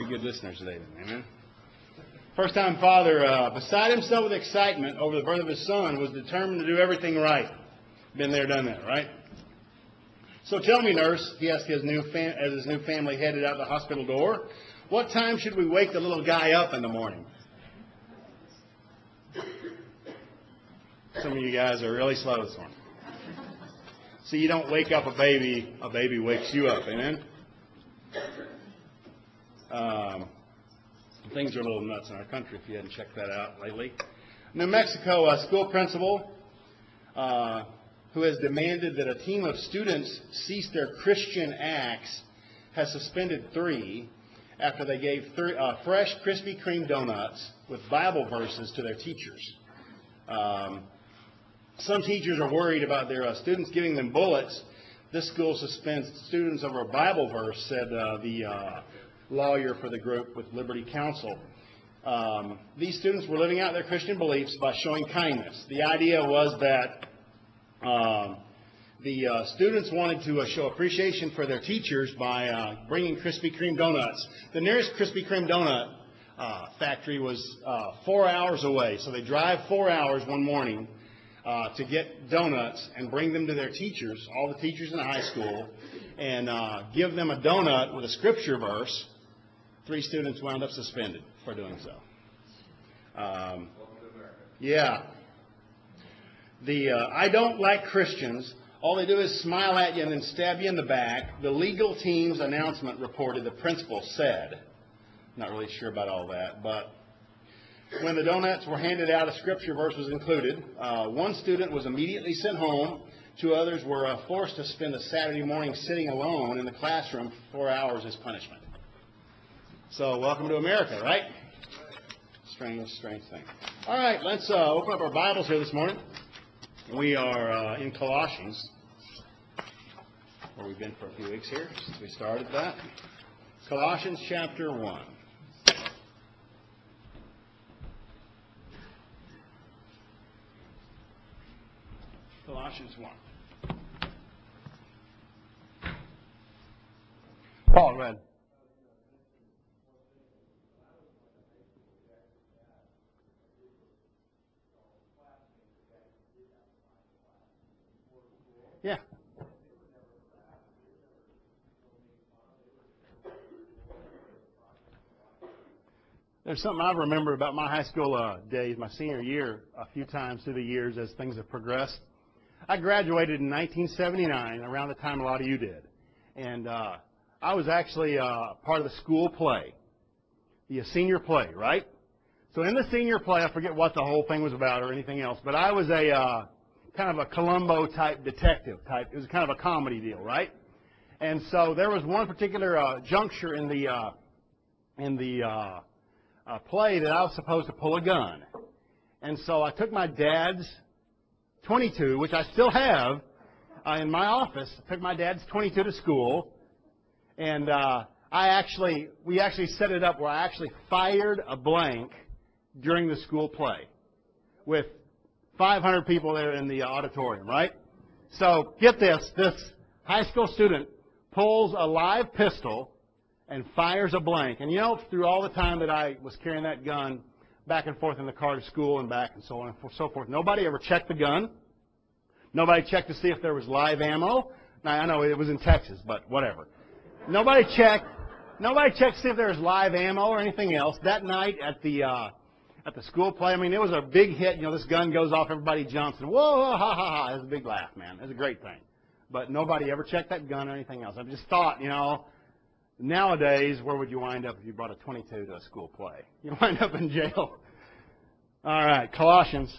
Be good listeners today, then. Amen. First-time father, beside himself with excitement over the birth of his son, was determined to do everything right. Been there, done that, right? So tell me, nurse, he asked as his new family headed out the hospital door, what time should we wake the little guy up in the morning? Some of you guys are really slow this morning. So you don't wake up a baby wakes you up, amen? Things are a little nuts in our country if you hadn't checked that out lately. New Mexico, a school principal who has demanded that a team of students cease their Christian acts has suspended 3 after they gave fresh Krispy Kreme donuts with Bible verses to their teachers. Some teachers are worried about their students giving them bullets. This school suspends students over a Bible verse, said the lawyer for the group with Liberty Counsel. These students were living out their Christian beliefs by showing kindness. The idea was that the students wanted to show appreciation for their teachers by bringing Krispy Kreme donuts. The nearest Krispy Kreme donut factory was 4 hours away, so they drive 4 hours one morning to get donuts and bring them to their teachers, all the teachers in the high school, and give them a donut with a scripture verse. 3 students wound up suspended for doing so. Yeah. I don't like Christians. All they do is smile at you and then stab you in the back. The legal team's announcement reported the principal said. Not really sure about all that, but when the donuts were handed out, a scripture verse was included. 1 student was immediately sent home. 2 others were forced to spend a Saturday morning sitting alone in the classroom for 4 hours as punishment. So, welcome to America, right? Strange thing. All right, let's open up our Bibles here this morning. We are in Colossians, where we've been for a few weeks here since we started that. Colossians chapter 1. Colossians 1. Paul read. Yeah. There's something I remember about my high school days, my senior year, a few times through the years as things have progressed. I graduated in 1979, around the time a lot of you did. And I was actually part of the school play, the senior play, right? So in the senior play, I forget what the whole thing was about or anything else, but I was a kind of a Columbo-type detective type. It was kind of a comedy deal, right? And so there was one particular juncture in the play that I was supposed to pull a gun. And so I took my dad's .22, which I still have in my office. I took my dad's .22 to school, and we actually set it up where I actually fired a blank during the school play with 500 people there in the auditorium, right? So get this high school student pulls a live pistol and fires a blank. And through all the time that I was carrying that gun back and forth in the car to school and back and so on and so forth, nobody ever checked the gun. Nobody checked to see if there was live ammo. Now, I know it was in Texas, but whatever. Nobody checked to see if there was live ammo or anything else. That night at the school play, it was a big hit. This gun goes off, everybody jumps, and whoa, ha, ha, ha. It was a big laugh, man. It was a great thing. But nobody ever checked that gun or anything else. I just thought, nowadays, where would you wind up if you brought a .22 to a school play? You wind up in jail. All right, Colossians.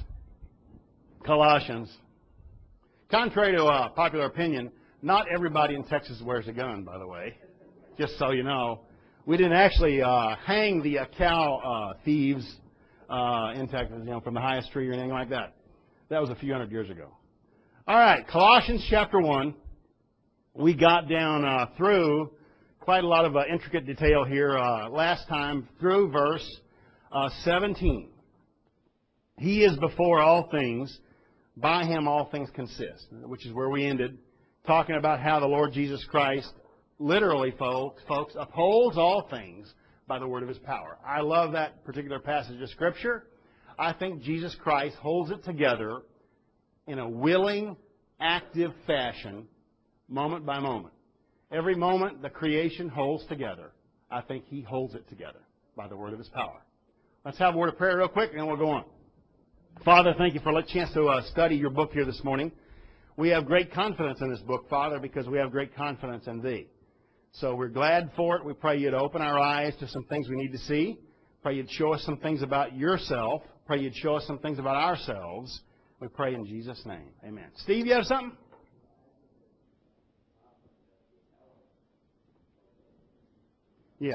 Contrary to popular opinion, not everybody in Texas wears a gun, by the way. Just so you know. We didn't actually hang the cow thieves in Texas, from the highest tree or anything like that. That was a few hundred years ago. All right, Colossians chapter 1. We got down through quite a lot of intricate detail here last time through verse 17. He is before all things. By him all things consist, which is where we ended, talking about how the Lord Jesus Christ, literally, folks, upholds all things by the word of His power. I love that particular passage of Scripture. I think Jesus Christ holds it together in a willing, active fashion, moment by moment. Every moment the creation holds together, I think He holds it together by the word of His power. Let's have a word of prayer real quick, and then we'll go on. Father, thank you for the chance to study your book here this morning. We have great confidence in this book, Father, because we have great confidence in Thee. So we're glad for it. We pray You'd open our eyes to some things we need to see. Pray You'd show us some things about Yourself. Pray You'd show us some things about ourselves. We pray in Jesus' name. Amen. Steve, you have something? Yeah.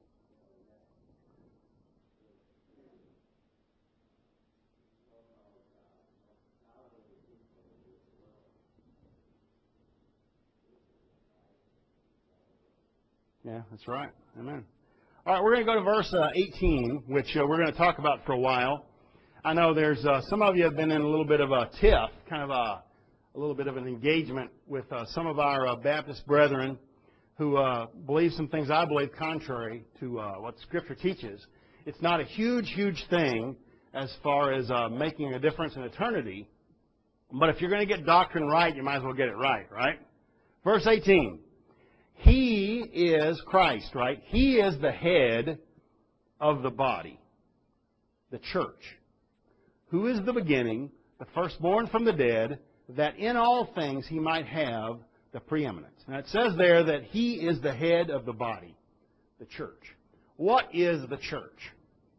Yeah, that's right. Amen. All right, we're going to go to verse 18, which we're going to talk about for a while. I know there's some of you have been in a little bit of a tiff, kind of a little bit of an engagement with some of our Baptist brethren who believe some things I believe contrary to what Scripture teaches. It's not a huge, huge thing as far as making a difference in eternity, but if you're going to get doctrine right, you might as well get it right, right? Verse 18. He is Christ, right? He is the head of the body, the church, who is the beginning, the firstborn from the dead, that in all things He might have the preeminence. Now it says there that He is the head of the body, the church. What is the church?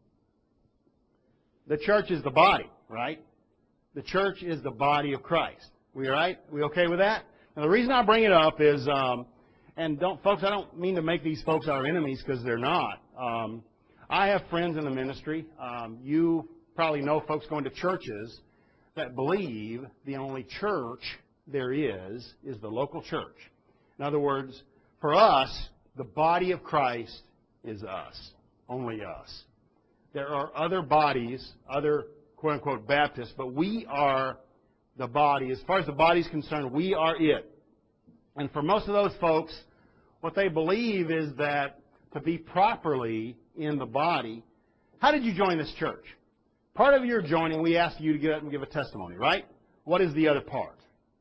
The church is the body, right? The church is the body of Christ. We all right? We okay with that? Now the reason I bring it up is... And folks, I don't mean to make these folks our enemies because they're not. I have friends in the ministry. You probably know folks going to churches that believe the only church there is the local church. In other words, for us, the body of Christ is us, only us. There are other bodies, other quote-unquote Baptists, but we are the body. As far as the body is concerned, we are it. And for most of those folks, what they believe is that to be properly in the body, how did you join this church? Part of your joining, we asked you to get up and give a testimony, right? What is the other part?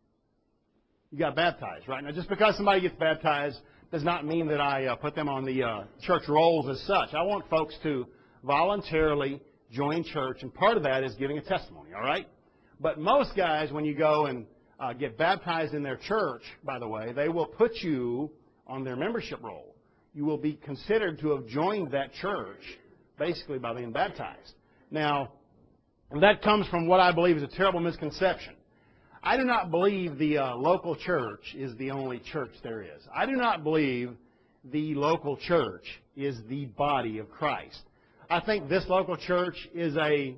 You got baptized, right? Now, just because somebody gets baptized does not mean that I put them on the church rolls as such. I want folks to voluntarily join church, and part of that is giving a testimony, all right? But most guys, when you go and get baptized in their church, by the way, they will put you on their membership roll. You will be considered to have joined that church basically by being baptized. Now, that comes from what I believe is a terrible misconception. I do not believe the local church is the only church there is. I do not believe the local church is the body of Christ. I think this local church is a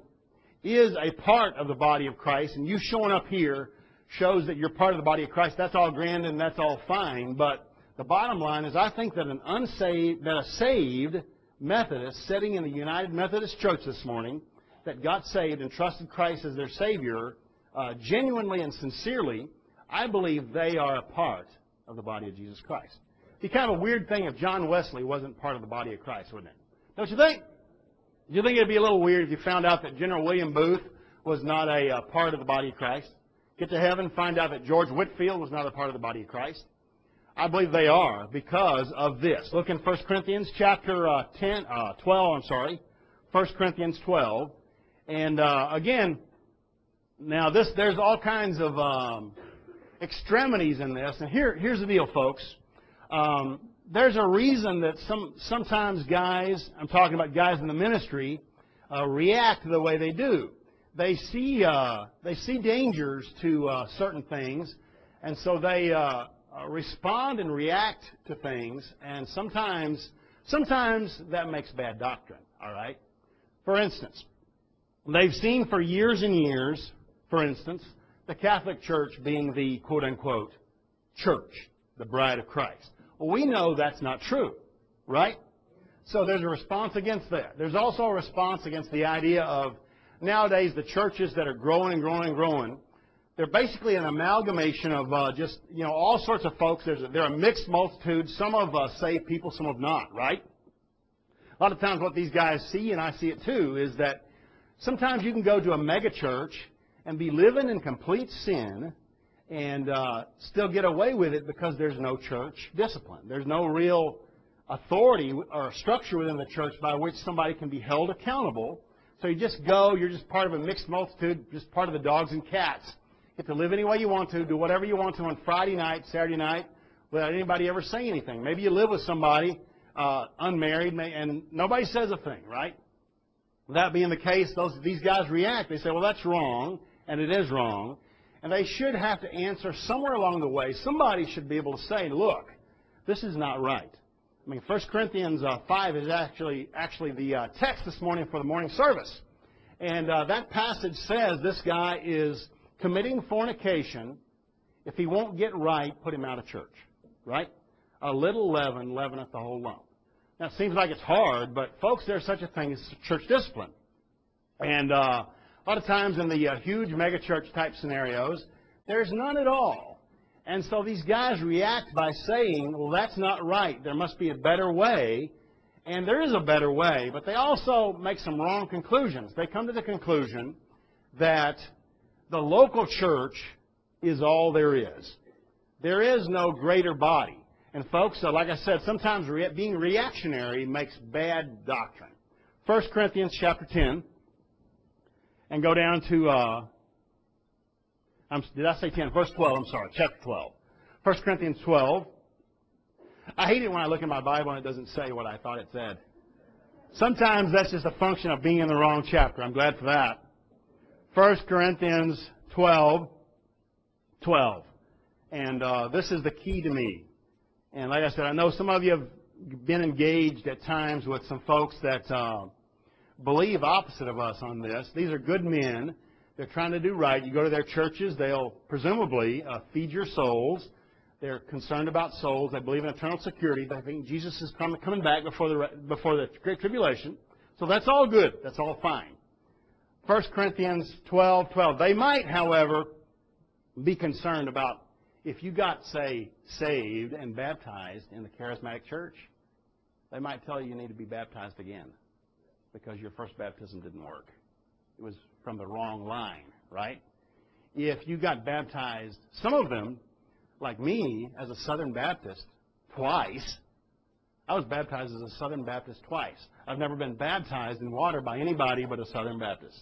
part of the body of Christ, and you showing up here shows that you're part of the body of Christ. That's all grand and that's all fine, but the bottom line is I think that a saved Methodist sitting in the United Methodist Church this morning that got saved and trusted Christ as their Savior, genuinely and sincerely, I believe they are a part of the body of Jesus Christ. It'd be kind of a weird thing if John Wesley wasn't part of the body of Christ, wouldn't it? Don't you think? Do you think it'd be a little weird if you found out that General William Booth was not a part of the body of Christ? Get to heaven, find out that George Whitefield was not a part of the body of Christ? I believe they are because of this. Look in 1 Corinthians chapter 12, 1 Corinthians 12. And again, now there's all kinds of extremities in this. And here's the deal, folks. There's a reason that sometimes guys, I'm talking about guys in the ministry, react the way they do. They see dangers to certain things, and so they respond and react to things, and sometimes that makes bad doctrine, all right? For instance, they've seen for years and years, for instance, the Catholic Church being the quote-unquote church, the bride of Christ. Well, we know that's not true, right? So there's a response against that. There's also a response against the idea of nowadays the churches that are growing and growing and growing, they're basically an amalgamation of just, all sorts of folks. They're a mixed multitude. Some of saved people, some of not, right? A lot of times what these guys see, and I see it too, is that sometimes you can go to a mega church and be living in complete sin and still get away with it because there's no church discipline. There's no real authority or structure within the church by which somebody can be held accountable. So you just go, you're just part of a mixed multitude, just part of the dogs and cats. You get to live any way you want to, do whatever you want to on Friday night, Saturday night, without anybody ever saying anything. Maybe you live with somebody, unmarried, and nobody says a thing, right? That being the case, these guys react. They say, well, that's wrong, and it is wrong. And they should have to answer somewhere along the way. Somebody should be able to say, look, this is not right. I mean, 1 Corinthians 5 is actually the text this morning for the morning service. And that passage says this guy is committing fornication. If he won't get right, put him out of church. Right? A little leaven leaveneth the whole lump. Now, it seems like it's hard, but folks, there's such a thing as church discipline. And a lot of times in the huge megachurch type scenarios, there's none at all. And so these guys react by saying, well, that's not right. There must be a better way. And there is a better way, but they also make some wrong conclusions. They come to the conclusion that the local church is all there is. There is no greater body. And folks, like I said, sometimes being reactionary makes bad doctrine. 1 Corinthians chapter 10, and go down to, did I say 10? Verse 12, I'm sorry, chapter 12. 1 Corinthians 12. I hate it when I look in my Bible and it doesn't say what I thought it said. Sometimes that's just a function of being in the wrong chapter. I'm glad for that. 1 Corinthians 12. And this is the key to me. And like I said, I know some of you have been engaged at times with some folks that believe opposite of us on this. These are good men. They're trying to do right. You go to their churches, they'll presumably feed your souls. They're concerned about souls. They believe in eternal security. They think Jesus is coming back before the Great Tribulation. So that's all good. That's all fine. 1 Corinthians 12:12. They might, however, be concerned about if you got, say, saved and baptized in the charismatic church, they might tell you need to be baptized again because your first baptism didn't work. It was from the wrong line, right? If you got baptized, some of them, like me, as a Southern Baptist, twice. I was baptized as a Southern Baptist twice. I've never been baptized in water by anybody but a Southern Baptist.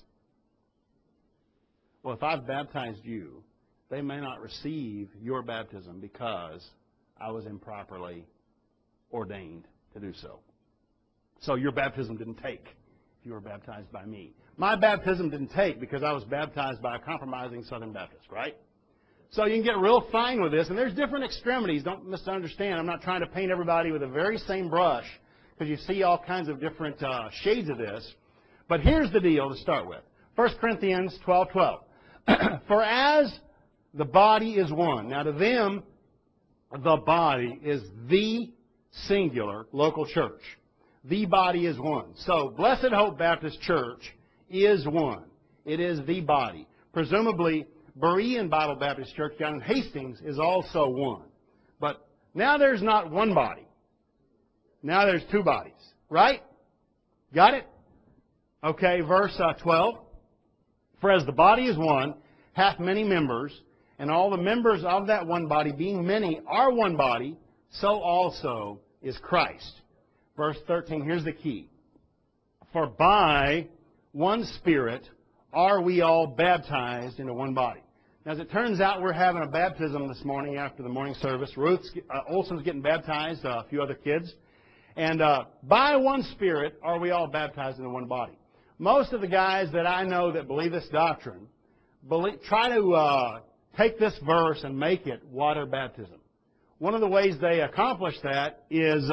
Well, if I've baptized you, they may not receive your baptism because I was improperly ordained to do so. So your baptism didn't take if you were baptized by me. My baptism didn't take because I was baptized by a compromising Southern Baptist, right? So you can get real fine with this, and there's different extremities. Don't misunderstand. I'm not trying to paint everybody with the very same brush because you see all kinds of different shades of this. But here's the deal to start with. 1 Corinthians 12:12. For as the body is one. Now to them, the body is the singular local church. The body is one. So Blessed Hope Baptist Church is one. It is the body. Presumably, Berean Bible Baptist Church down in Hastings is also one. But now there's not one body. Now there's two bodies. Right? Got it? Okay, verse 12. For as the body is one, hath many members, and all the members of that one body, being many, are one body, so also is Christ. Verse 13, here's the key. For by one Spirit are we all baptized into one body. Now, as it turns out, we're having a baptism this morning after the morning service. Ruth Olson's getting baptized, a few other kids. And by one Spirit are we all baptized into one body. Most of the guys that I know that believe this doctrine try to take this verse and make it water baptism. One of the ways they accomplish that is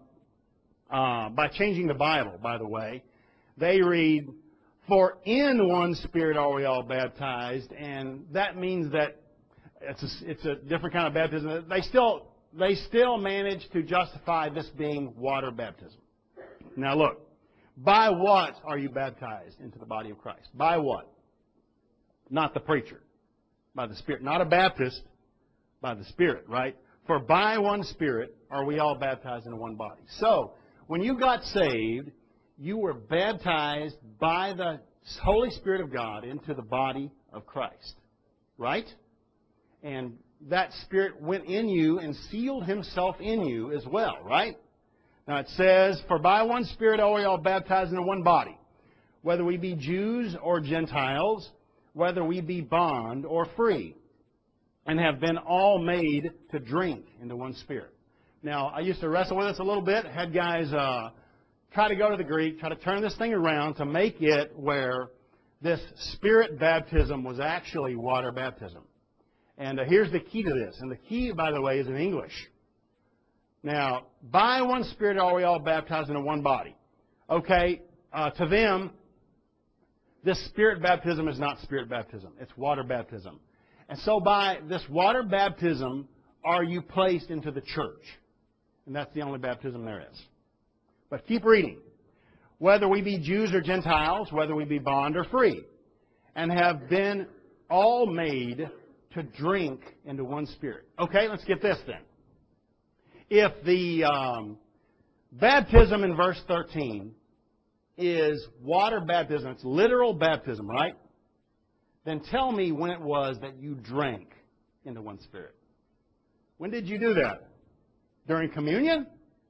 by changing the Bible, by the way. They read, for in one Spirit are we all baptized, and that means that it's a different kind of baptism. They still manage to justify this being water baptism. Now look, by what are you baptized into the body of Christ? By what? Not the preacher. By the Spirit. Not a Baptist, by the Spirit, right? For by one Spirit are we all baptized into one body. So, When you got saved, you were baptized by the Holy Spirit of God into the body of Christ. Right? And that Spirit went in you and sealed Himself in you as well. Right? Now it says, "For by one Spirit are we all baptized into one body, whether we be Jews or Gentiles, whether we be bond or free, and have been all made to drink into one Spirit." Now, I used to wrestle with this a little bit. Had guys try to go to the Greek, try to turn this thing around to make it where this Spirit baptism was actually water baptism. And here's the key to this. And the key, by the way, is in English. Now, by one Spirit are we all baptized into one body. Okay, to them, this Spirit baptism is not Spirit baptism. It's water baptism. And so by this water baptism are you placed into the church. And that's the only baptism there is. But keep reading. "Whether we be Jews or Gentiles, whether we be bond or free, and have been all made to drink into one Spirit." Okay, let's get this then. If the baptism in verse 13 is water baptism, it's literal baptism, right? Then tell me when it was that you drank into one Spirit. When did you do that? During communion?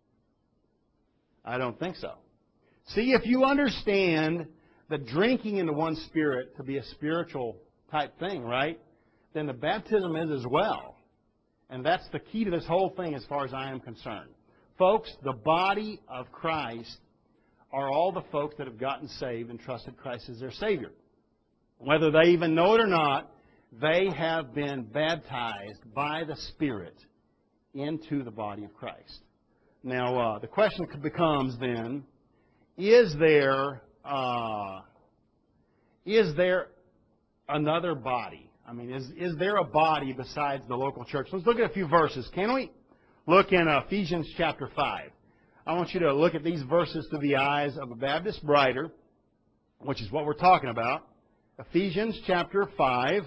I don't think so. See, if you understand the drinking into one Spirit to be a spiritual type thing, right? Then the baptism is as well. And that's the key to this whole thing as far as I am concerned. Folks, the body of Christ are all the folks that have gotten saved and trusted Christ as their Savior. Whether they even know it or not, they have been baptized by the Spirit into the body of Christ. Now, the question becomes then, is there another body? I mean, is there a body besides the local church? Let's look at a few verses, can we? Look in Ephesians chapter 5. I want you to look at these verses through the eyes of a Baptist writer, which is what we're talking about. Ephesians chapter 5.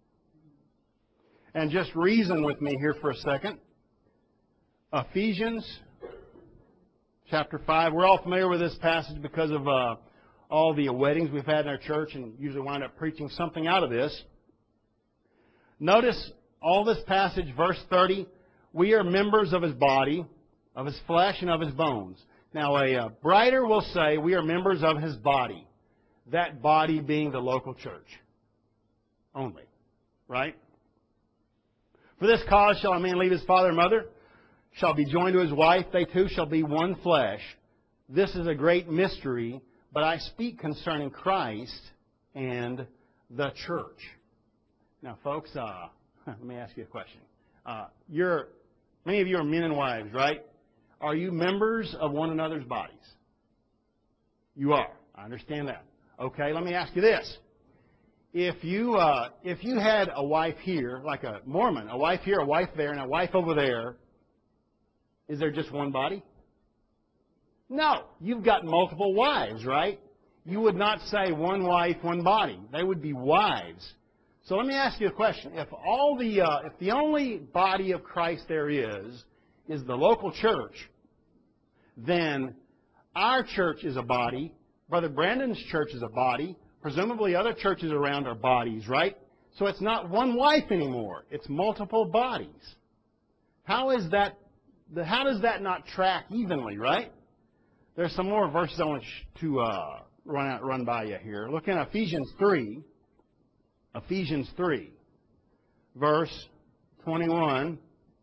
And just reason with me here for a second. Ephesians chapter 5. We're all familiar with this passage because of all the weddings we've had in our church and usually wind up preaching something out of this. Notice all this passage, verse 30. "We are members of His body, of His flesh, and of His bones." Now, a writer will say we are members of His body. That body being the local church only. Right? "For this cause shall a man leave his father and mother, shall be joined to his wife, they two shall be one flesh. This is a great mystery, but I speak concerning Christ and the church." Now, folks, let me ask you a question. Many of you are men and wives, right? Are you members of one another's bodies? You are. I understand that. Okay, let me ask you this. If you had a wife here, like a Mormon, a wife here, a wife there, and a wife over there, is there just one body? No. You've got multiple wives, right? You would not say one wife, one body. They would be wives. So let me ask you a question. If the only body of Christ there is the local church, then our church is a body. Brother Brandon's church is a body. Presumably other churches around are bodies, right? So it's not one wife anymore. It's multiple bodies. How does that not track evenly, right? There's some more verses I want to run by you here. Look in Ephesians 3. Ephesians 3, verse 21.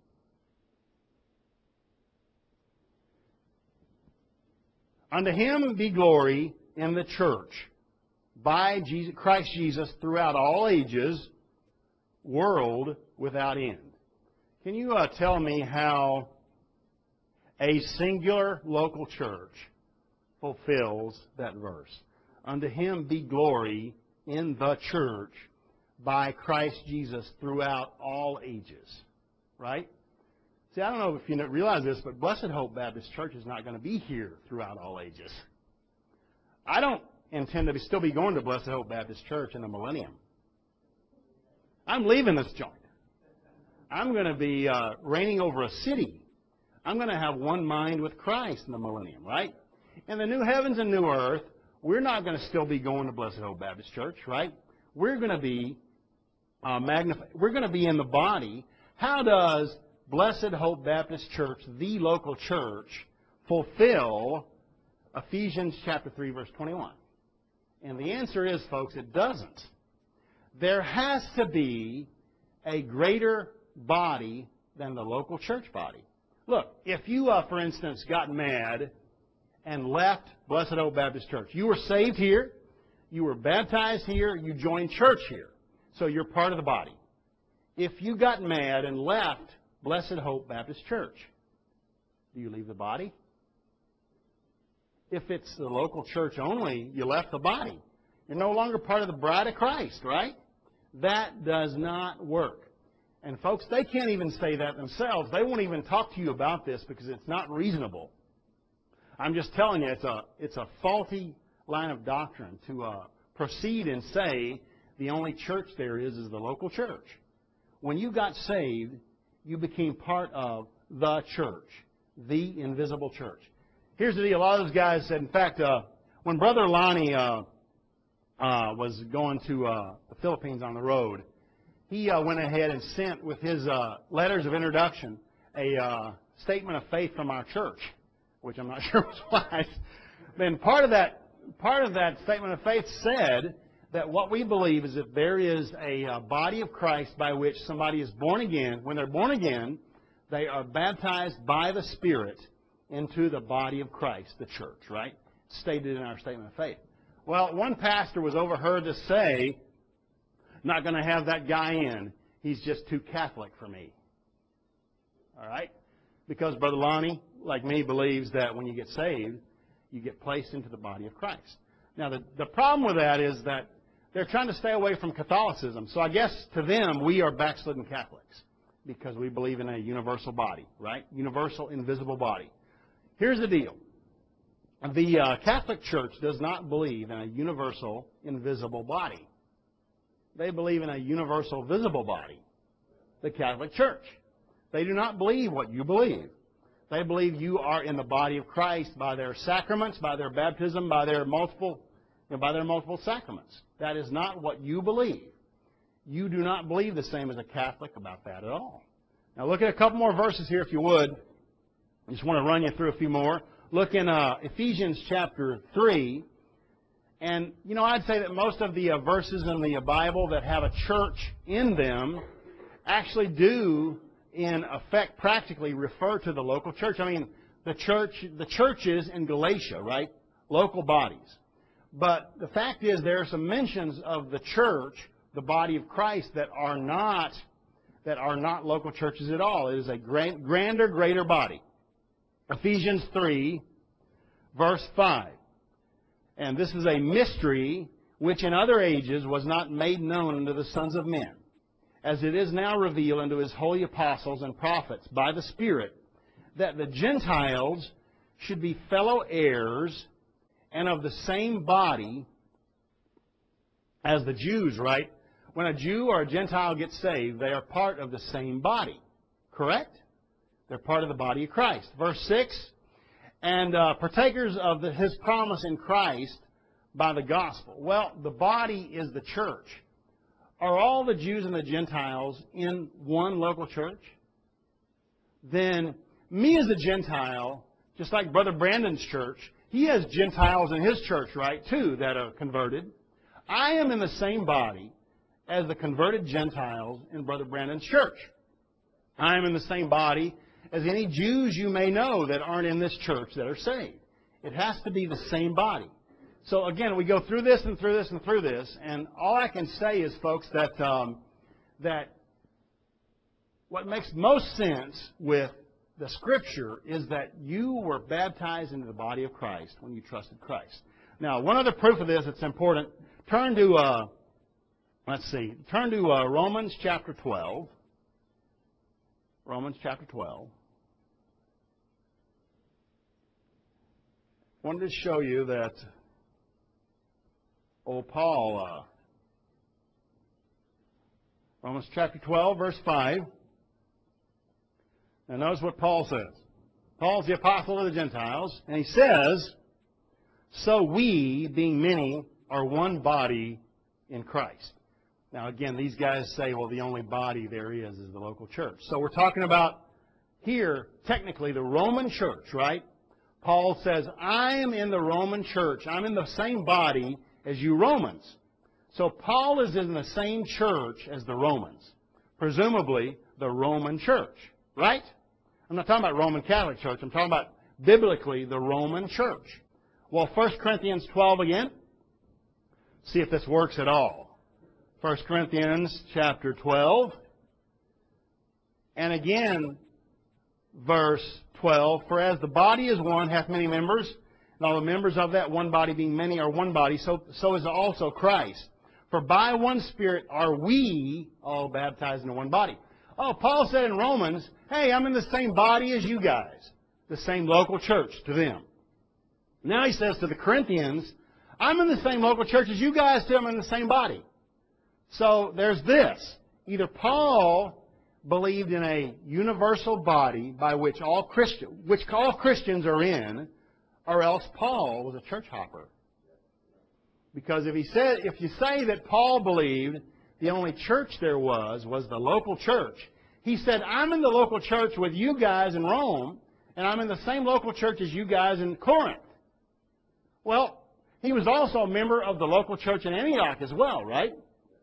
"Unto Him be glory in the church by Christ Jesus throughout all ages, world without end." Can you tell me how a singular local church fulfills that verse? Unto Him be glory in the church by Christ Jesus throughout all ages. Right? See, I don't know if you realize this, but Blessed Hope Baptist Church is not going to be here throughout all ages. I don't intend to still be going to Blessed Hope Baptist Church in the millennium. I'm leaving this joint. I'm going to be reigning over a city I'm going to have one mind with Christ in the millennium, right? In the new heavens and new earth, we're not going to still be going to Blessed Hope Baptist Church, right? We're going to be we're going to be in the body. How does Blessed Hope Baptist Church, the local church, fulfill Ephesians chapter 3, verse 21? And the answer is, folks, it doesn't. There has to be a greater body than the local church body. Look, if you, for instance, got mad and left Blessed Hope Baptist Church, you were saved here, you were baptized here, you joined church here, so you're part of the body. If you got mad and left Blessed Hope Baptist Church, do you leave the body? If it's the local church only, you left the body. You're no longer part of the bride of Christ, right? That does not work. And folks, they can't even say that themselves. They won't even talk to you about this because it's not reasonable. I'm just telling you, it's a faulty line of doctrine to proceed and say the only church there is the local church. When you got saved, you became part of the church, the invisible church. Here's the deal. A lot of those guys said, in fact, when Brother Lonnie was going to the Philippines on the road, he went ahead and sent with his letters of introduction a statement of faith from our church, which I'm not sure was wise. Then part of that statement of faith said that what we believe is that there is a body of Christ by which somebody is born again. When they're born again, they are baptized by the Spirit into the body of Christ, the church, right? Stated in our statement of faith. Well, one pastor was overheard to say, not going to have that guy in. He's just too Catholic for me. All right? Because Brother Lonnie, like me, believes that when you get saved, you get placed into the body of Christ. Now, the problem with that is that they're trying to stay away from Catholicism. So I guess to them, we are backslidden Catholics because we believe in a universal body, right? Universal, invisible body. Here's the deal. The Catholic Church does not believe in a universal, invisible body. They believe in a universal, visible body, the Catholic Church. They do not believe what you believe. They believe you are in the body of Christ by their sacraments, by their baptism, by their multiple sacraments. That is not what you believe. You do not believe the same as a Catholic about that at all. Now look at a couple more verses here if you would. I just want to run you through a few more. Look in Ephesians chapter 3. And, I'd say that most of the verses in the Bible that have a church in them actually do, in effect, practically refer to the local church. I mean, the churches in Galatia, right? Local bodies. But the fact is there are some mentions of the church, the body of Christ, that are not local churches at all. It is a grander, greater body. Ephesians 3, verse 5. And this is a mystery which in other ages was not made known unto the sons of men, as it is now revealed unto his holy apostles and prophets by the Spirit, that the Gentiles should be fellow heirs and of the same body as the Jews, right? When a Jew or a Gentile gets saved, they are part of the same body. Correct? They're part of the body of Christ. Verse 6, and partakers of his promise in Christ by the gospel. Well, the body is the church. Are all the Jews and the Gentiles in one local church? Then me as a Gentile, just like Brother Brandon's church, he has Gentiles in his church, right, too, that are converted. I am in the same body as the converted Gentiles in Brother Brandon's church. I am in the same body as any Jews you may know that aren't in this church that are saved. It has to be the same body. So again, we go through this and through this and through this, and all I can say is, folks, that what makes most sense with the Scripture is that you were baptized into the body of Christ when you trusted Christ. Now, one other proof of this that's important, turn to Romans chapter 12. Romans chapter 12. I wanted to show you that old Paul, Romans chapter 12, verse 5. Now notice what Paul says. Paul's the apostle of the Gentiles, and he says, so we, being many, are one body in Christ. Now, again, these guys say, well, the only body there is the local church. So we're talking about here, technically, the Roman church, right? Paul says, I am in the Roman church. I'm in the same body as you Romans. So Paul is in the same church as the Romans. Presumably, the Roman church, right? I'm not talking about Roman Catholic Church. I'm talking about, biblically, the Roman church. Well, 1 Corinthians 12 again. See if this works at all. 1 Corinthians chapter 12. And again, verse 12. For as the body is one, hath many members, and all the members of that one body being many are one body, so is also Christ. For by one Spirit are we all baptized into one body. Oh, Paul said in Romans, hey, I'm in the same body as you guys. The same local church to them. Now he says to the Corinthians, I'm in the same local church as you guys too. I'm in the same body. So there's this. Either Paul believed in a universal body by which all Christians are in, or else Paul was a church hopper. Because if you say that Paul believed the only church there was the local church, he said, I'm in the local church with you guys in Rome, and I'm in the same local church as you guys in Corinth. Well, he was also a member of the local church in Antioch as well, right?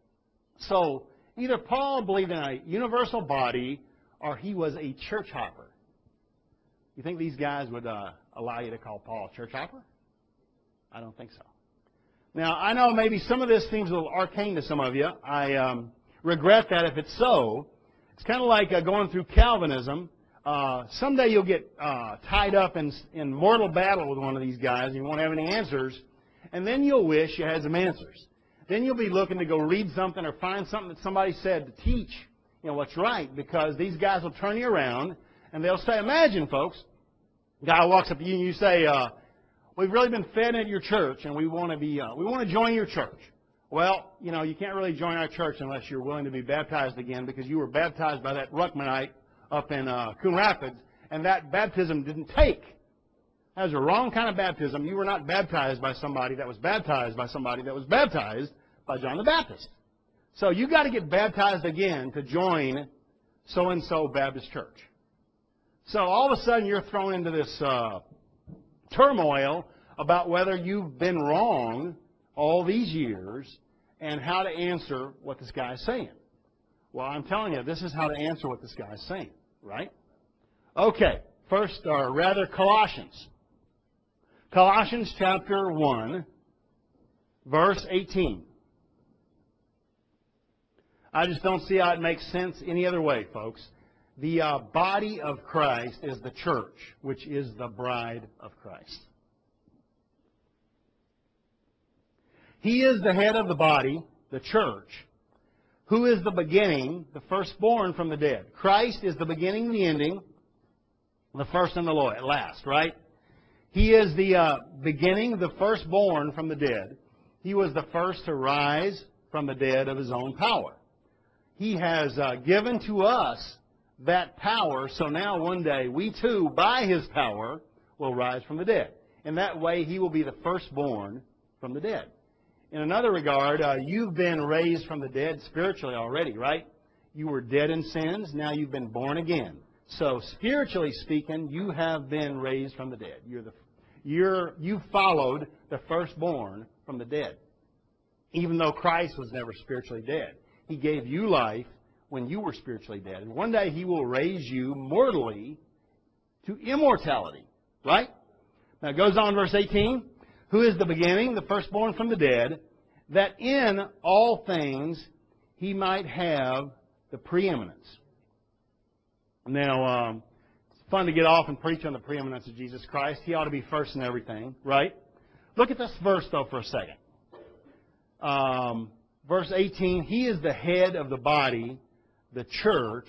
So either Paul believed in a universal body, or he was a church hopper. You think these guys would allow you to call Paul a church hopper? I don't think so. Now, I know maybe some of this seems a little arcane to some of you. I regret that if it's so. It's kind of like going through Calvinism. Someday you'll get tied up in mortal battle with one of these guys, and you won't have any answers, and then you'll wish you had some answers. Then you'll be looking to go read something or find something that somebody said to teach, what's right, because these guys will turn you around, and they'll say, imagine, folks, a guy walks up to you and you say, we've really been fed at your church, and we want to join your church. Well, you can't really join our church unless you're willing to be baptized again, because you were baptized by that Ruckmanite up in Coon Rapids, and that baptism didn't take. That was the wrong kind of baptism. You were not baptized by somebody that was baptized by somebody that was baptized by John the Baptist. So you got to get baptized again to join so-and-so Baptist church. So all of a sudden you're thrown into this turmoil about whether you've been wrong all these years and how to answer what this guy is saying. Well, I'm telling you, this is how to answer what this guy is saying, right? Okay, first, or rather, Colossians. Colossians chapter 1, verse 18. I just don't see how it makes sense any other way, folks. The body of Christ is the church, which is the bride of Christ. He is the head of the body, the church, who is the beginning, the firstborn from the dead. Christ is the beginning and the ending, the first and the last, right? He is the beginning, the firstborn from the dead. He was the first to rise from the dead of his own power. He has given to us that power, so now one day we too, by his power, will rise from the dead. In that way, he will be the firstborn from the dead. In another regard, you've been raised from the dead spiritually already, right? You were dead in sins, now you've been born again. So spiritually speaking, you have been raised from the dead. You followed the firstborn from the dead. Even though Christ was never spiritually dead. He gave you life when you were spiritually dead. And one day he will raise you mortally to immortality. Right? Now it goes on, verse 18. Who is the beginning, the firstborn from the dead, that in all things he might have the preeminence. Now, it's fun to get off and preach on the preeminence of Jesus Christ. He ought to be first in everything, right? Look at this verse, though, for a second. Verse 18, he is the head of the body, the church,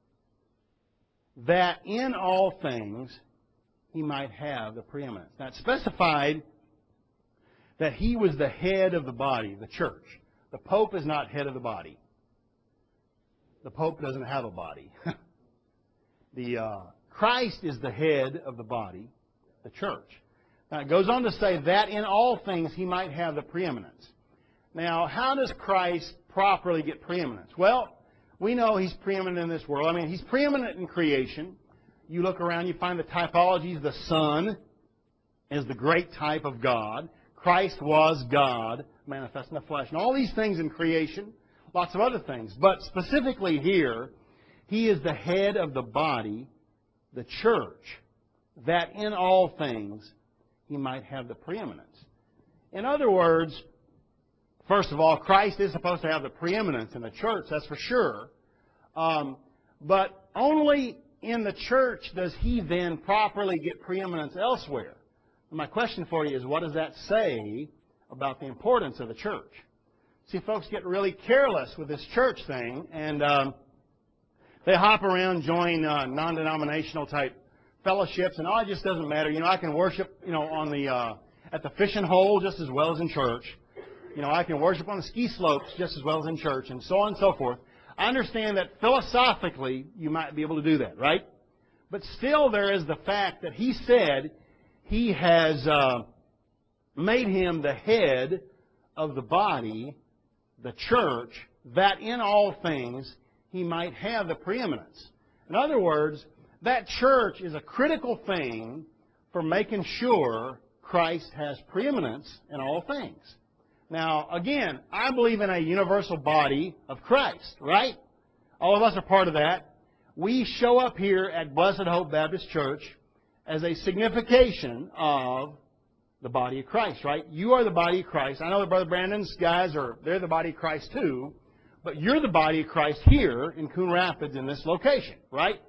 that in all things he might have the preeminence. Now, it's specified that he was the head of the body, the church. The Pope is not head of the body. The Pope doesn't have a body. The Christ is the head of the body, the church. Now, it goes on to say that in all things He might have the preeminence. Now, how does Christ properly get preeminence? Well, we know He's preeminent in this world. I mean, He's preeminent in creation. You look around, you find the typologies. The Son is the great type of God. Christ was God, manifest in the flesh. And all these things in creation, lots of other things. But specifically here, He is the head of the body, the church, that in all things He might have the preeminence. In other words, first of all, Christ is supposed to have the preeminence in the church, that's for sure. But only in the church does He then properly get preeminence elsewhere. And my question for you is, what does that say about the importance of the church? See, folks get really careless with this church thing, and they hop around, join non-denominational type fellowships, and it just doesn't matter. I can worship, on the at the fishing hole just as well as in church. I can worship on the ski slopes just as well as in church, and so on and so forth. I understand that philosophically you might be able to do that, right? But still there is the fact that He said He has made Him the head of the body, the church, that in all things He might have the preeminence. In other words, that church is a critical thing for making sure Christ has preeminence in all things. Now, again, I believe in a universal body of Christ, right? All of us are part of that. We show up here at Blessed Hope Baptist Church as a signification of the body of Christ, right? You are the body of Christ. I know that Brother Brandon's guys they're the body of Christ too, but you're the body of Christ here in Coon Rapids in this location, right?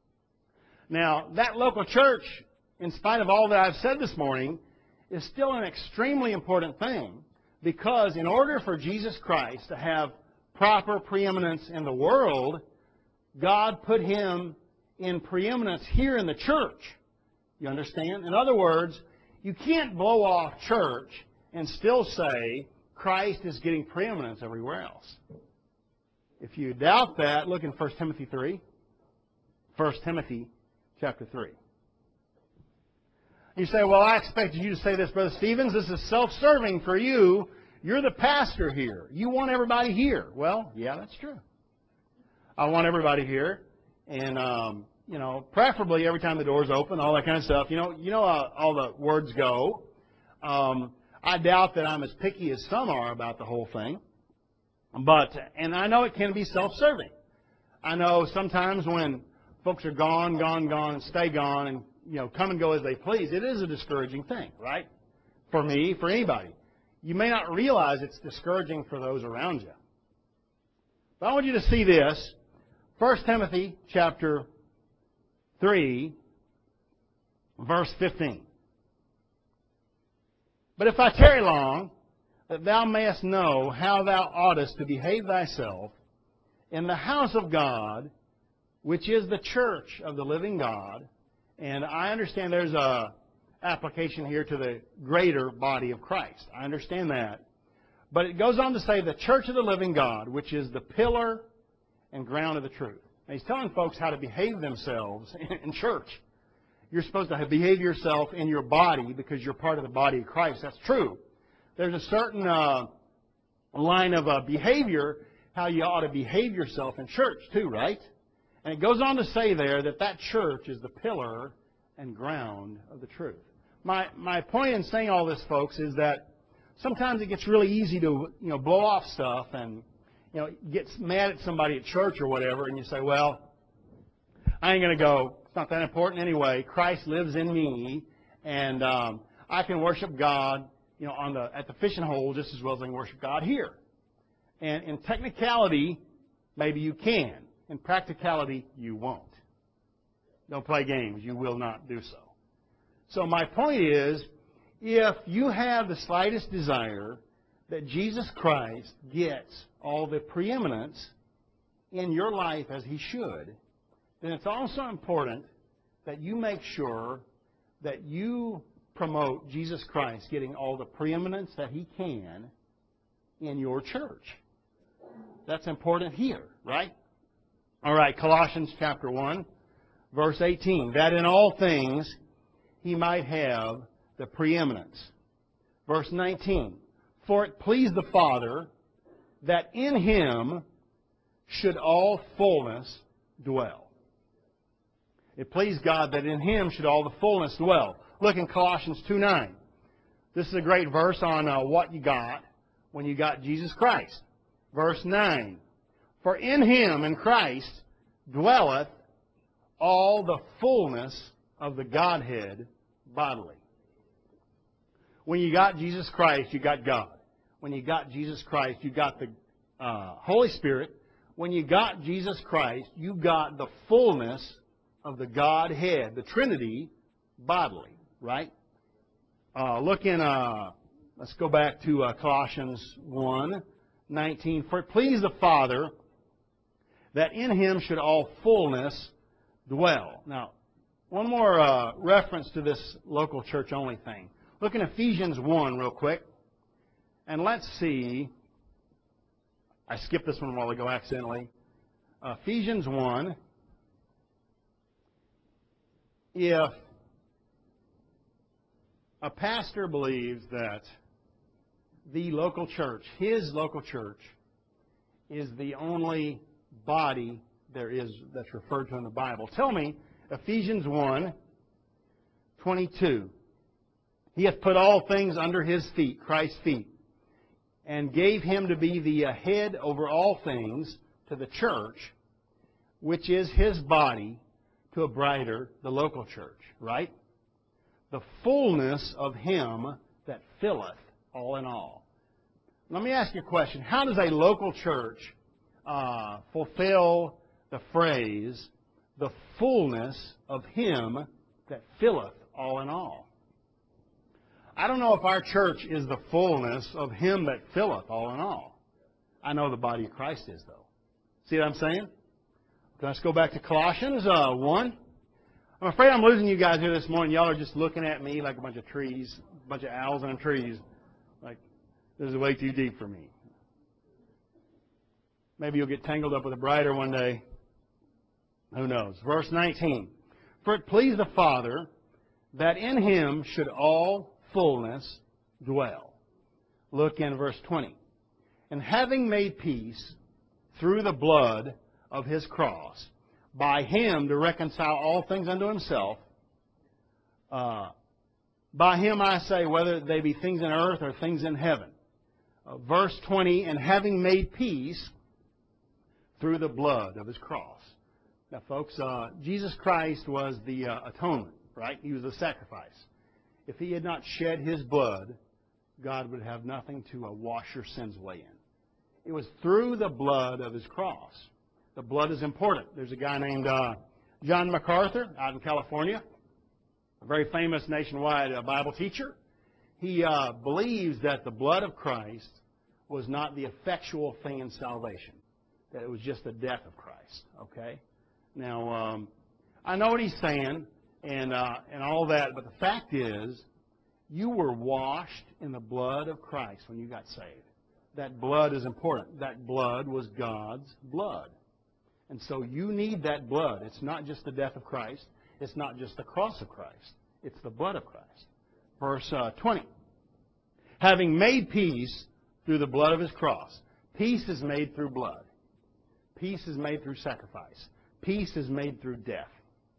Now, that local church, in spite of all that I've said this morning, is still an extremely important thing, because in order for Jesus Christ to have proper preeminence in the world, God put Him in preeminence here in the church. You understand? In other words, you can't blow off church and still say Christ is getting preeminence everywhere else. If you doubt that, look in 1 Timothy 3. 1 Timothy chapter 3. You say, well, I expected you to say this, Brother Stevens. This is self-serving for you. You're the pastor here. You want everybody here. Well, yeah, that's true. I want everybody here. And, preferably every time the door's open, all that kind of stuff. All the words go. I doubt that I'm as picky as some are about the whole thing. And I know it can be self-serving. I know sometimes when folks are gone, and stay gone, and, come and go as they please, it is a discouraging thing, right? For me, for anybody. You may not realize it's discouraging for those around you. But I want you to see this. 1 Timothy chapter 3, verse 15. But if I tarry long, that thou mayest know how thou oughtest to behave thyself in the house of God, which is the church of the living God. And I understand there's a application here to the greater body of Christ. I understand that. But it goes on to say the church of the living God, which is the pillar and ground of the truth. Now, he's telling folks how to behave themselves in church. You're supposed to behave yourself in your body because you're part of the body of Christ. That's true. There's a certain line of behavior, how you ought to behave yourself in church too, right? And it goes on to say there that church is the pillar and ground of the truth. My point in saying all this, folks, is that sometimes it gets really easy to blow off stuff and gets mad at somebody at church or whatever, and you say, well, I ain't going to go. It's not that important anyway. Christ lives in me, and I can worship God at the fishing hole just as well as I can worship God here. And in technicality, maybe you can. In practicality, you won't. Don't play games. You will not do so. So my point is, if you have the slightest desire that Jesus Christ gets all the preeminence in your life as He should, then it's also important that you make sure that you promote Jesus Christ getting all the preeminence that He can in your church. That's important here, right? All right, Colossians chapter 1, Verse 18, that in all things He might have the preeminence. Verse 19, for it pleased the Father that in Him should all fullness dwell. It pleased God that in Him should all the fullness dwell. Look in Colossians 2:9. This is a great verse on what you got when you got Jesus Christ. Verse 9. For in Him, in Christ, dwelleth all the fullness of the Godhead bodily. When you got Jesus Christ, you got God. When you got Jesus Christ, you got the Holy Spirit. When you got Jesus Christ, you got the fullness of the Godhead, the Trinity, bodily, right? Let's go back to Colossians 1:19. For it pleased the Father that in Him should all fullness dwell. Now, one more reference to this local church only thing. Look in Ephesians 1 real quick. And let's see. I skipped this one a while ago accidentally. Ephesians 1. If a pastor believes that the local church, his local church, is the only body there is that's referred to in the Bible, tell me, Ephesians 1:22. He hath put all things under His feet, Christ's feet, and gave Him to be the head over all things to the church, which is His body, to a brighter, the local church, right? The fullness of Him that filleth all in all. Let me ask you a question. How does a local church fulfill the phrase, the fullness of Him that filleth all in all? I don't know if our church is the fullness of Him that filleth all in all. I know the body of Christ is, though. See what I'm saying? Let's go back to Colossians 1. I'm afraid I'm losing you guys here this morning. Y'all are just looking at me like a bunch of trees, a bunch of owls in trees. Like, this is way too deep for me. Maybe you'll get tangled up with a brighter one day. Who knows? Verse 19. For it pleased the Father that in Him should all fullness dwell. Look in verse 20. And having made peace through the blood of His cross, by Him to reconcile all things unto Himself. By Him I say, whether they be things in earth or things in heaven. Verse 20, and having made peace through the blood of His cross. Now, folks, Jesus Christ was the atonement, right? He was the sacrifice. If He had not shed His blood, God would have nothing to wash your sins away in. It was through the blood of His cross. The blood is important. There's a guy named John MacArthur out in California, a very famous nationwide Bible teacher. He believes that the blood of Christ was not the effectual thing in salvation, that it was just the death of Christ. Okay? Now, I know what he's saying and all that, but the fact is, you were washed in the blood of Christ when you got saved. That blood is important. That blood was God's blood. And so you need that blood. It's not just the death of Christ. It's not just the cross of Christ. It's the blood of Christ. Verse 20. Having made peace through the blood of His cross. Peace is made through blood. Peace is made through sacrifice. Peace is made through death.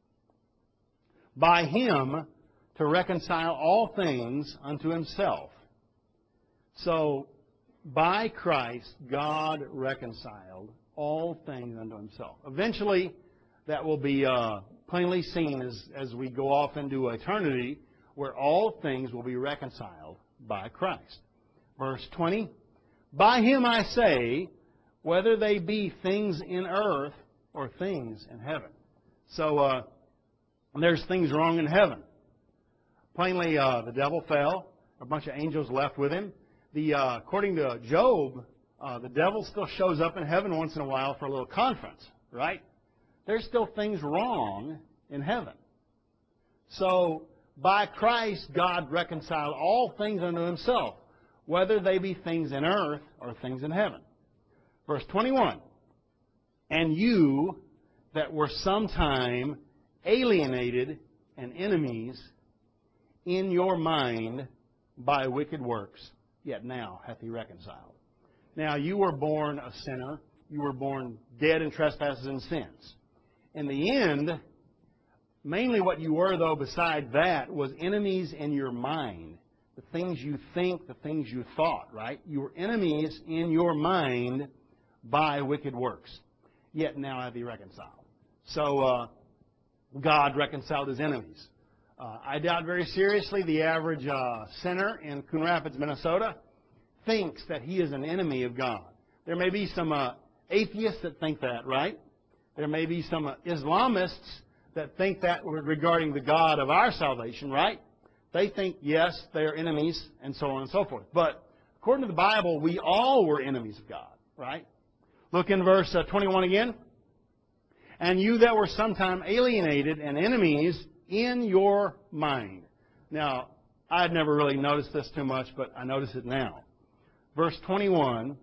By Him to reconcile all things unto Himself. So, by Christ, God reconciled all things unto Himself. Eventually, that will be plainly seen as we go off into eternity, where all things will be reconciled by Christ. Verse 20, by Him I say, whether they be things in earth or things in heaven. So, there's things wrong in heaven. Plainly, the devil fell. A bunch of angels left with him. According to Job, the devil still shows up in heaven once in a while for a little conference, right? There's still things wrong in heaven. So, by Christ, God reconciled all things unto Himself, whether they be things in earth or things in heaven. Verse 21, and you that were sometime alienated and enemies in your mind by wicked works, yet now hath he reconciled. Now you were born a sinner. You were born dead in trespasses and sins. In the end, mainly what you were, though, beside that, was enemies in your mind. The things you think, the things you thought, right? You were enemies in your mind by wicked works, yet now hath he reconciled. So God reconciled his enemies. I doubt very seriously the average sinner in Coon Rapids, Minnesota, thinks that he is an enemy of God. There may be some atheists that think that, right? There may be some Islamists that think that regarding the God of our salvation, right? They think, yes, they are enemies, and so on and so forth. But according to the Bible, we all were enemies of God, right? Look in verse 21 again. And you that were sometime alienated and enemies in your mind. Now, I had never really noticed this too much, but I notice it now. Verse 21,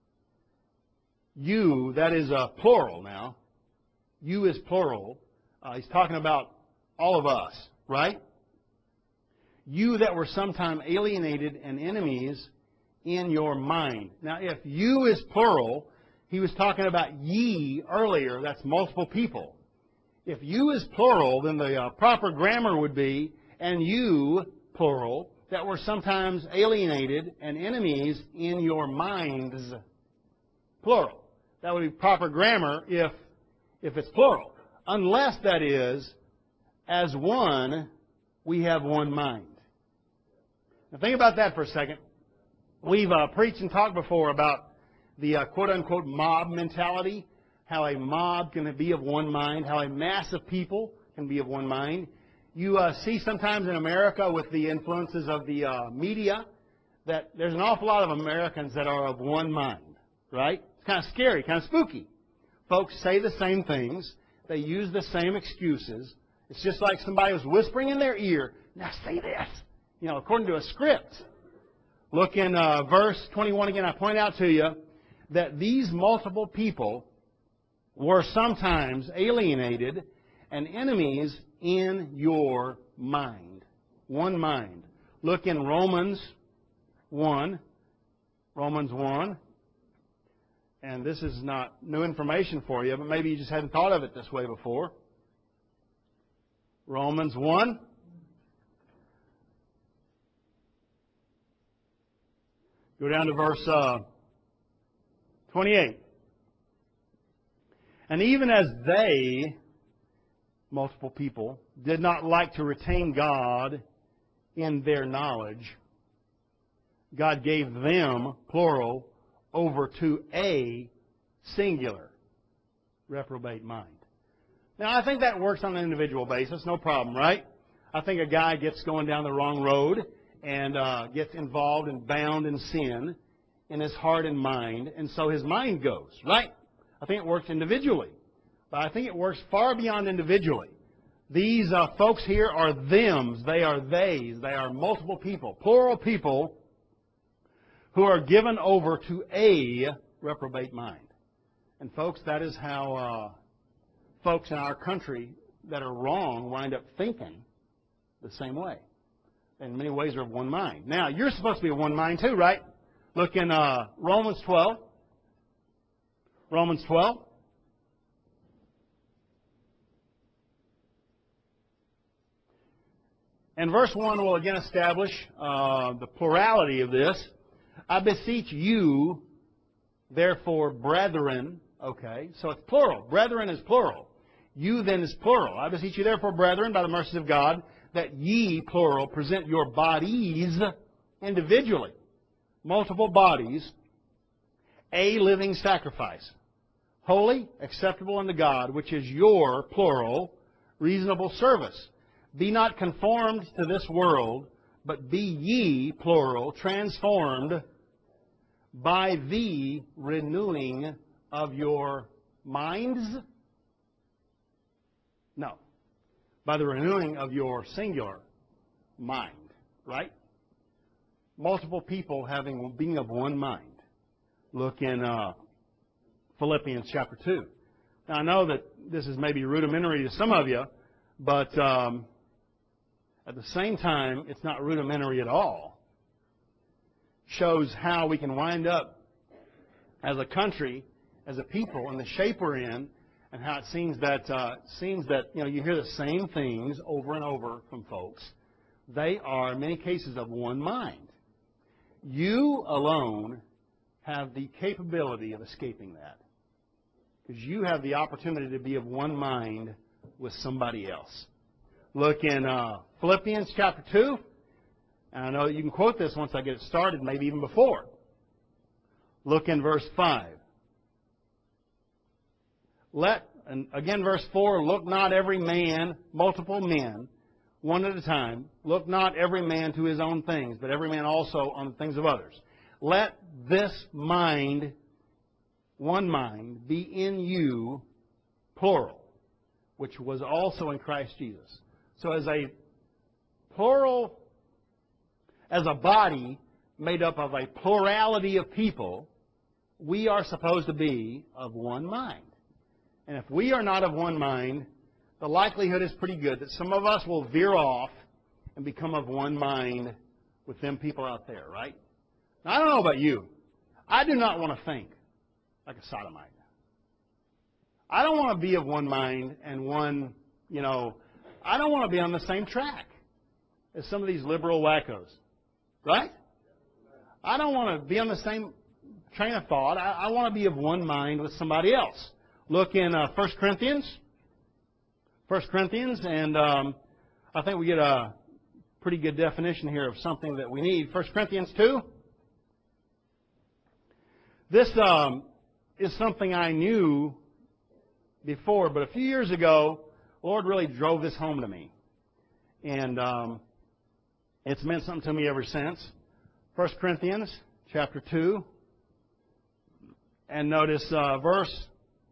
you, that is plural now. You is plural. He's talking about all of us, right? You that were sometime alienated and enemies in your mind. Now, if you is plural, he was talking about ye earlier. That's multiple people. If you is plural, then the proper grammar would be, and you, plural, that were sometimes alienated and enemies in your minds, plural. That would be proper grammar if it's plural. Unless that is, as one, we have one mind. Now think about that for a second. We've preached and talked before about the quote-unquote mob mentality, how a mob can be of one mind, how a mass of people can be of one mind. You see sometimes in America with the influences of the media that there's an awful lot of Americans that are of one mind, right? It's kind of scary, kind of spooky. Folks say the same things. They use the same excuses. It's just like somebody was whispering in their ear, now say this, according to a script. Look in verse 21 again. I point out to you that these multiple people were sometimes alienated and enemies in your mind. One mind. Look in Romans 1. Romans 1. And this is not new information for you, but maybe you just hadn't thought of it this way before. Romans 1. Go down to verse 28. And even as they, multiple people, did not like to retain God in their knowledge, God gave them, plural, over to a singular reprobate mind. Now, I think that works on an individual basis, no problem, right? I think a guy gets going down the wrong road and gets involved and bound in sin in his heart and mind, and so his mind goes, right? I think it works individually, but I think it works far beyond individually. These folks here are thems, they are theys, they are multiple people, plural people who are given over to a reprobate mind. And folks, that is how folks in our country that are wrong wind up thinking the same way. In many ways are of one mind. Now, you're supposed to be of one mind too, right? Look in Romans 12. Romans 12. And verse 1 will again establish the plurality of this. I beseech you, therefore, brethren. Okay, so it's plural. Brethren is plural. You then is plural. I beseech you, therefore, brethren, by the mercies of God, that ye, plural, present your bodies individually, multiple bodies, a living sacrifice, holy, acceptable unto God, which is your, plural, reasonable service. Be not conformed to this world, but be ye, plural, transformed by the renewing of your minds? No. By the renewing of your singular mind, right? Multiple people being of one mind. Look in Philippians chapter 2. Now, I know that this is maybe rudimentary to some of you, But at the same time, it's not rudimentary at all. Shows how we can wind up as a country, as a people, in the shape we're in, and how it seems that you hear the same things over and over from folks. They are, in many cases, of one mind. You alone have the capability of escaping that, because you have the opportunity to be of one mind with somebody else. Look in Philippians chapter 2. And I know you can quote this once I get it started, maybe even before. Look in verse 5. And again, verse 4, look not every man, multiple men, one at a time, look not every man to his own things, but every man also on the things of others. Let this mind, one mind, be in you, plural, which was also in Christ Jesus. So as a plural, as a body made up of a plurality of people, we are supposed to be of one mind. And if we are not of one mind, the likelihood is pretty good that some of us will veer off and become of one mind with them people out there, right? Now, I don't know about you. I do not want to think like a sodomite. I don't want to be of one mind and one, I don't want to be on the same track as some of these liberal wackos, right? I don't want to be on the same train of thought. I want to be of one mind with somebody else. Look in 1 Corinthians. 1 Corinthians, and I think we get a pretty good definition here of something that we need. 1 Corinthians 2. This is something I knew before, but a few years ago, the Lord really drove this home to me. And it's meant something to me ever since. 1 Corinthians chapter 2. And notice verse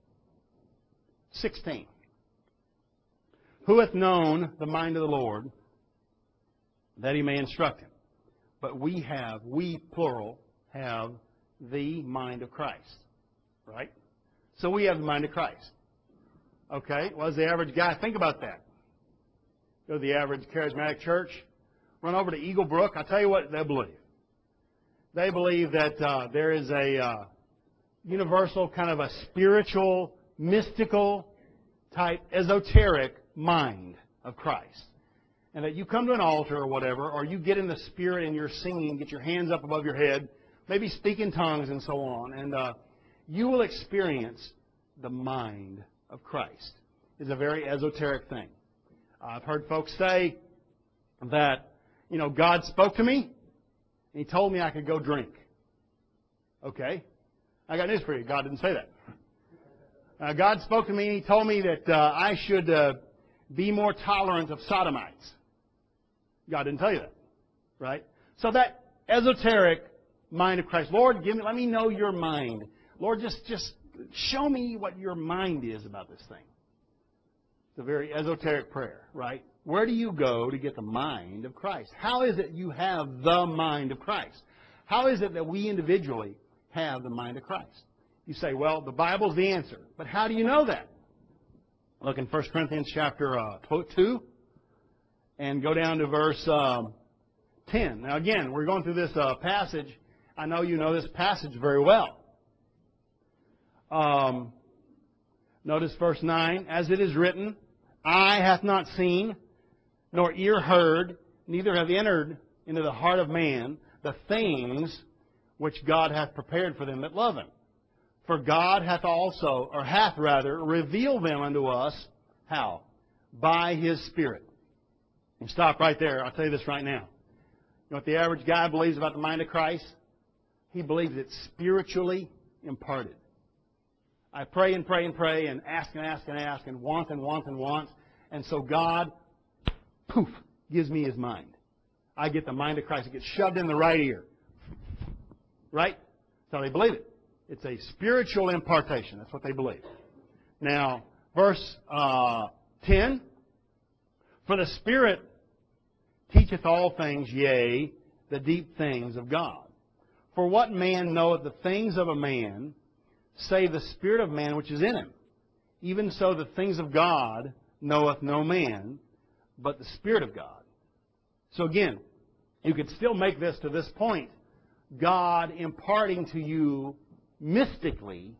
16. Who hath known the mind of the Lord, that he may instruct him? But we plural, have the mind of Christ. Right? So we have the mind of Christ. Okay, what does the average guy think about that? Go to the average charismatic church, run over to Eagle Brook. I'll tell you what they believe. They believe that there is a universal kind of a spiritual, mystical type, esoteric mind of Christ. And that you come to an altar or whatever, or you get in the Spirit and you're singing, get your hands up above your head, maybe speak in tongues and so on, and you will experience the mind of Christ. It's a very esoteric thing. I've heard folks say that, God spoke to me, and He told me I could go drink. Okay? I got news for you. God didn't say that. God spoke to me, and He told me that I should be more tolerant of sodomites. God didn't tell you that. Right? So that esoteric mind of Christ. Lord, let me know your mind. Lord, just show me what your mind is about this thing. It's a very esoteric prayer, right? Where do you go to get the mind of Christ? How is it you have the mind of Christ? How is it that we individually have the mind of Christ? You say, well, the Bible's the answer. But how do you know that? Look in 1 Corinthians chapter 2 and go down to verse 10. Now, again, we're going through this passage. I know you know this passage very well. Notice verse 9. As it is written, eye hath not seen, nor ear heard, neither have entered into the heart of man the things which God hath prepared for them that love Him. For God hath revealed them unto us. How? By His Spirit. And stop right there. I'll tell you this right now. You know what the average guy believes about the mind of Christ? He believes it's spiritually imparted. I pray and pray and pray and ask and ask and ask and want and want and want. And so God, poof, gives me His mind. I get the mind of Christ. It gets shoved in the right ear. Right? That's how they believe it. It's a spiritual impartation. That's what they believe. Now, verse 10. For the Spirit teacheth all things, yea, the deep things of God. For what man knoweth the things of a man, save the spirit of man which is in him? Even so the things of God knoweth no man but the Spirit of God. So again, you could still make this to this point. God imparting to you mystically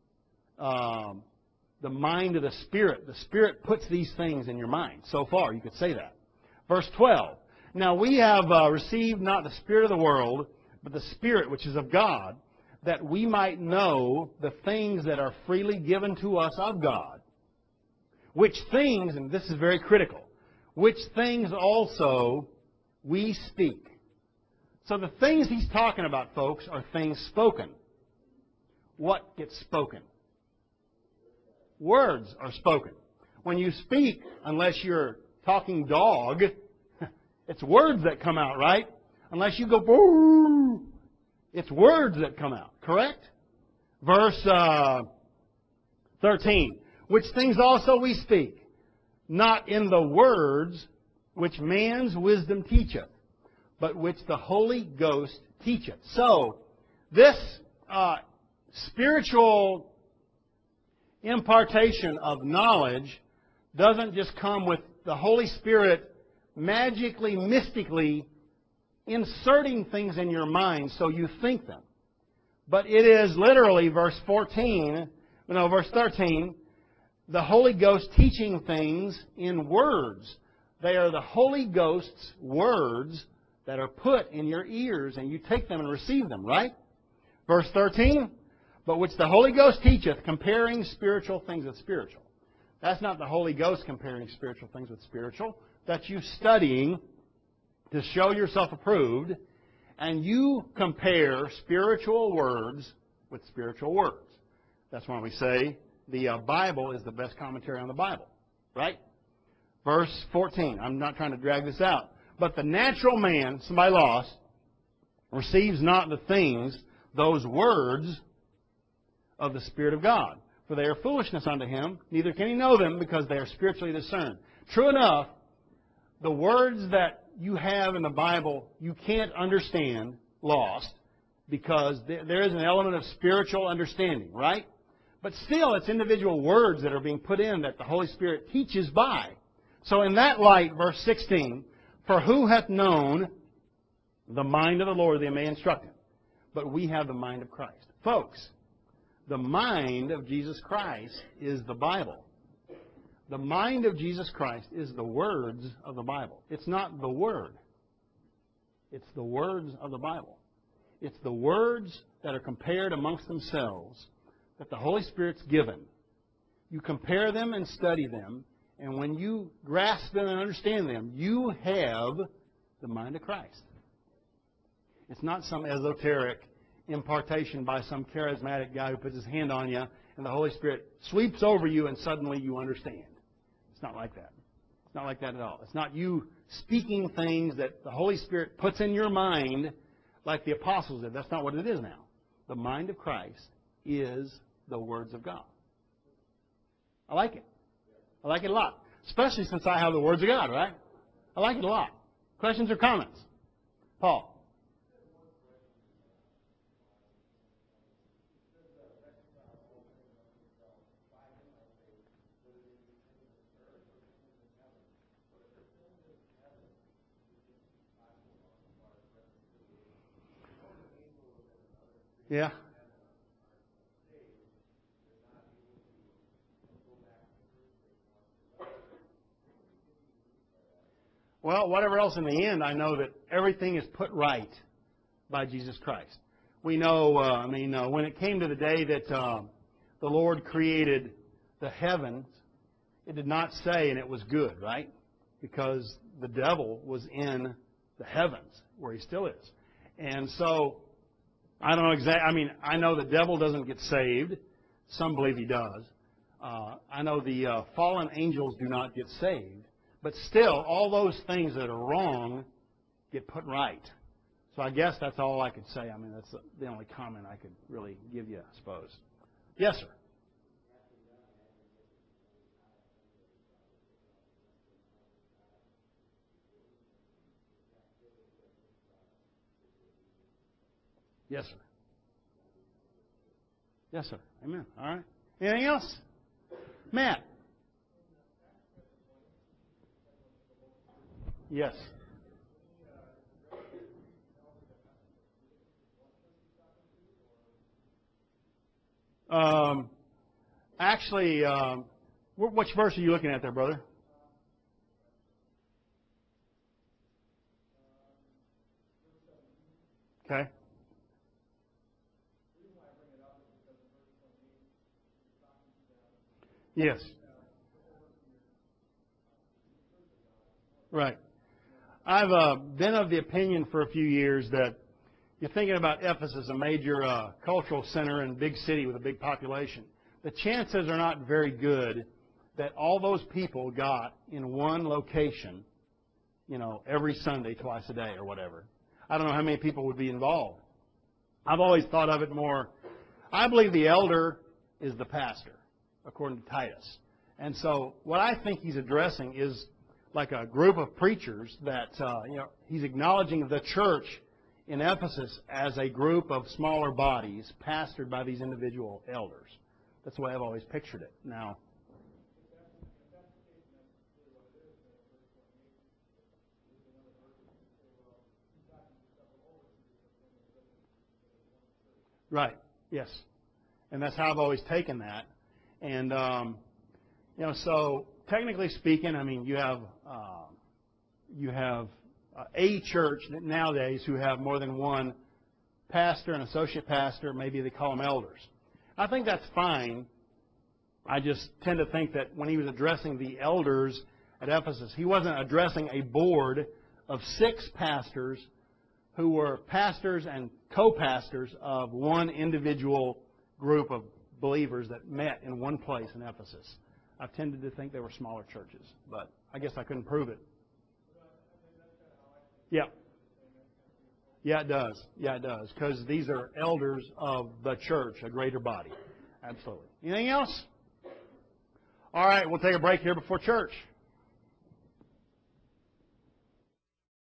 the mind of the Spirit. The Spirit puts these things in your mind. So far, you could say that. Verse 12. Now we have received not the spirit of the world, but the Spirit which is of God, that we might know the things that are freely given to us of God. Which things, and this is very critical, which things also we speak. So the things he's talking about, folks, are things spoken. What gets spoken? Words are spoken. When you speak, unless you're talking dog, it's words that come out, right? Unless you go, boo, it's words that come out, correct? Verse 13. Which things also we speak, not in the words which man's wisdom teacheth, but which the Holy Ghost teacheth. So, this spiritual impartation of knowledge doesn't just come with the Holy Spirit magically, mystically inserting things in your mind so you think them. But it is literally, verse 13, the Holy Ghost teaching things in words. They are the Holy Ghost's words that are put in your ears, and you take them and receive them, right? Verse 13, but which the Holy Ghost teacheth, comparing spiritual things with spiritual. That's not the Holy Ghost comparing spiritual things with spiritual. That's you studying to show yourself approved, and you compare spiritual words with spiritual words. That's why we say the Bible is the best commentary on the Bible, right? Verse 14. I'm not trying to drag this out. But the natural man, somebody lost, receives not the things, those words of the Spirit of God. For they are foolishness unto him, neither can he know them, because they are spiritually discerned. True enough, the words that you have in the Bible, you can't understand lost, because there is an element of spiritual understanding, right? But still, it's individual words that are being put in that the Holy Spirit teaches by. So in that light, verse 16, for who hath known the mind of the Lord that he may instruct him? But we have the mind of Christ. Folks, the mind of Jesus Christ is the Bible. The mind of Jesus Christ is the words of the Bible. It's not the Word. It's the words of the Bible. It's the words that are compared amongst themselves that the Holy Spirit's given. You compare them and study them, and when you grasp them and understand them, you have the mind of Christ. It's not some esoteric impartation by some charismatic guy who puts his hand on you and the Holy Spirit sweeps over you and suddenly you understand. It's not like that. It's not like that at all. It's not you speaking things that the Holy Spirit puts in your mind like the apostles did. That's not what it is now. The mind of Christ is the words of God. I like it. I like it a lot. Especially since I have the words of God, right? I like it a lot. Questions or comments? Paul. Yeah. Well, whatever else in the end, I know that everything is put right by Jesus Christ. We know, when it came to the day that the Lord created the heavens, it did not say, and it was good, right? Because the devil was in the heavens, where he still is. And so, I don't know exactly, I know the devil doesn't get saved. Some believe he does. I know the fallen angels do not get saved. But still, all those things that are wrong get put right. So I guess that's all I could say. That's the only comment I could really give you, I suppose. Yes, sir. Yes, sir. Yes, sir. Amen. All right. Anything else? Matt. Yes. Actually, which verse are you looking at there, brother? Okay. Yes. Right. I've been of the opinion for a few years that you're thinking about Ephesus, a major cultural center and big city with a big population. The chances are not very good that all those people got in one location, every Sunday, twice a day or whatever. I don't know how many people would be involved. I've always thought of it more, I believe the elder is the pastor, according to Titus. And so what I think he's addressing is like a group of preachers that, he's acknowledging the church in Ephesus as a group of smaller bodies pastored by these individual elders. That's the way I've always pictured it. Now, right, yes. And that's how I've always taken that. And, so technically speaking, I mean, you have a church nowadays who have more than one pastor, an associate pastor, maybe they call them elders. I think that's fine. I just tend to think that when he was addressing the elders at Ephesus, he wasn't addressing a board of 6 pastors who were pastors and co-pastors of one individual group of believers that met in one place in Ephesus. I've tended to think they were smaller churches, but I guess I couldn't prove it. Yeah. Yeah, it does. Yeah, it does. Because these are elders of the church, a greater body. Absolutely. Anything else? All right, we'll take a break here before church.